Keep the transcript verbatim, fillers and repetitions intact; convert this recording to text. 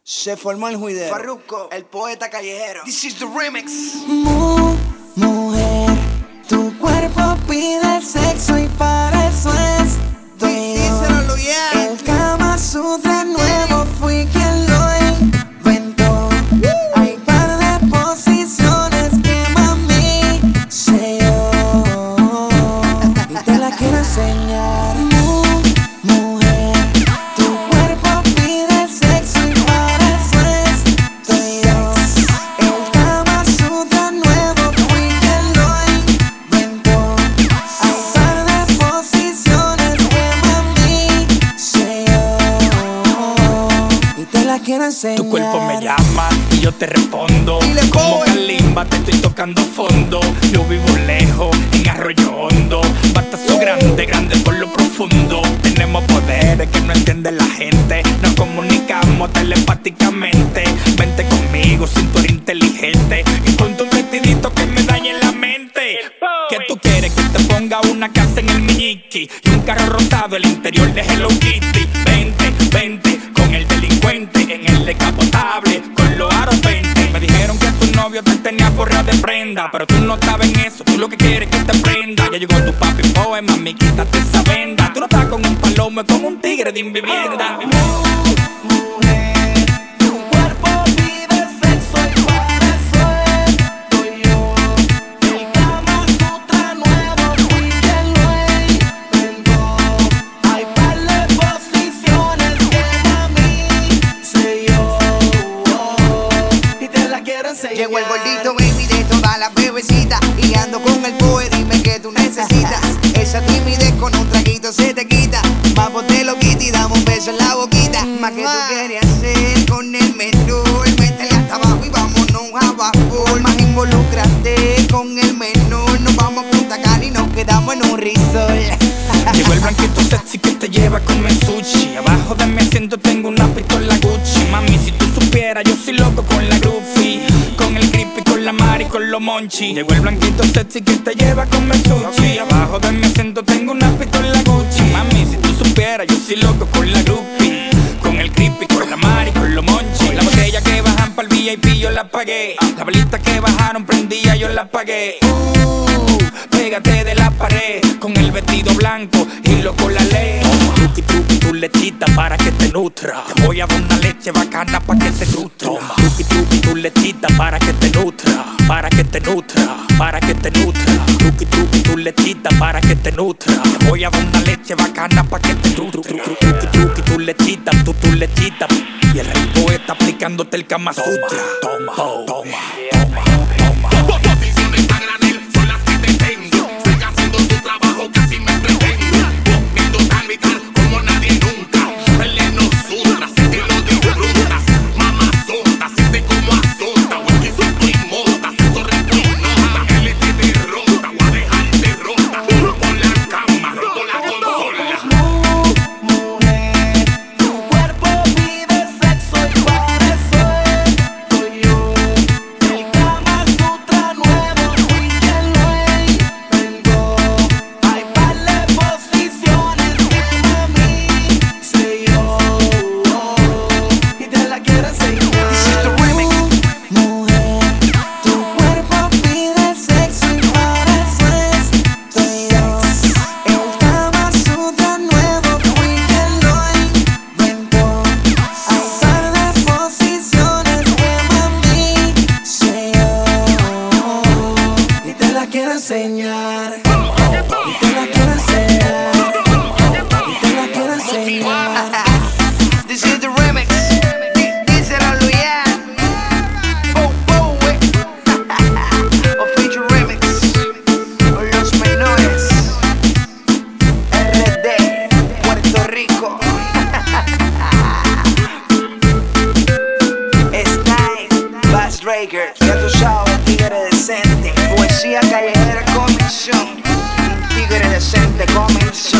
Se formó el juidero. Farruko, el poeta callejero. This is the remix. Mu, mujer, tu cuerpo pide sexo y para eso estoy yo. Yeah. El Kama Sutra nuevo fui quien lo inventó. uh. Hay par de posiciones que mami sé yo y te la quiero enseñar. Mu, mujer, tu cuerpo pide sexo y para eso estoy yo. El Kama Sutra nuevo fui quien lo inventó. Hay par de posiciones que mami sé yo y te la quiero enseñar. Tu cuerpo me llama y yo te respondo. Dile, como boy. Kalimba te estoy tocando fondo. Yo vivo lejos en Arroyo Hondo. Batazo grande, grande por lo profundo. Tenemos poderes que no entiende la gente. Nos comunicamos telepáticamente. Vente conmigo, cintura inteligente. Y ponte un vestidito que me dañe la mente. ¿Qué tú quieres? Que te ponga una casa en el Miñiqui y un carro rosado, el interior de Hello Kitty. Vente, vente con el delincuente en el decapotable con los aros veinte. Me dijeron que tu novio te tenía forrado de prenda, pero tú no estabas en eso, tú lo que quieres es que te prenda. Ya llegó tu papi boy, mami, quítate esa venda. Tú no estás con un palomo, es como un tigre de invivienda. Llegó el gordito baby de todas las bebecitas y ando con el poe, dime que tú necesitas. Esa timidez con un traguito se te quita. Vamos te lo quita y damos un beso en la boquita. Más que tú quieres hacer con el menú, métele hasta abajo y vámonos a vapor. Más involúcrate con el menú, nos vamos a Punta Cana y nos quedamos en un resort. Llegó el blanquito sexy que te lleva a comer sushi. Abajo de mi asiento tengo una pistola Gucci. Mami, si tú supieras, yo soy loco con la groupie, con el creepy, con la mari, con los monchi. Llegó el blanquito sexy que te lleva a comer sushi. Abajo de mi asiento tengo una pistola Gucci. Mami, si tú supieras, yo soy loco con la groupie, con el creepy, con la mari, con los monchi. La botella que bajan para el V I P yo la pagué. La velita que bajaron prendía yo la pagué. Uh, pégate de la pared con el vestido blanco y lo con la ley. Toma, truqui, truqui, tu lechita para que te nutra. Te voy a dar una leche bacana para que te nutra. Toma, truqui, truqui, tu lechita para que te nutra, para que te nutra, para que te nutra. Truqui, truqui, tu lechita para que te nutra. Te voy a dar una leche bacana para que te nutra. Truqui, truqui, tu lechita, tu, tu lechita. Y el rey poeta aplicándote el Kama Sutra. Toma, toma, toma, toma, toma. Posiciones a granel son las que te tengo. Sigue haciendo tu trabajo, casi me pretendo. Comiendo tan vital como nadie nunca. Peleno sutra, sé que lo disfrutas. Mamá sota, siente como azota. Whisky suelto y mota, eso reto y nota. Él te derrota, voy a dejarte rota. Rompo la cama, rompo la consola. Enseñar, y te la quiero enseñar, y te la quiero enseñar. This is the remix. Díselo a Luyan. Oh, oh, eh. O feature remix. Con los menores. R D, Puerto Rico. Sky, Bass Breaker. Ya tú sabes, tigre decente. Poesía callejera comenzó. Un tigre decente comenzó.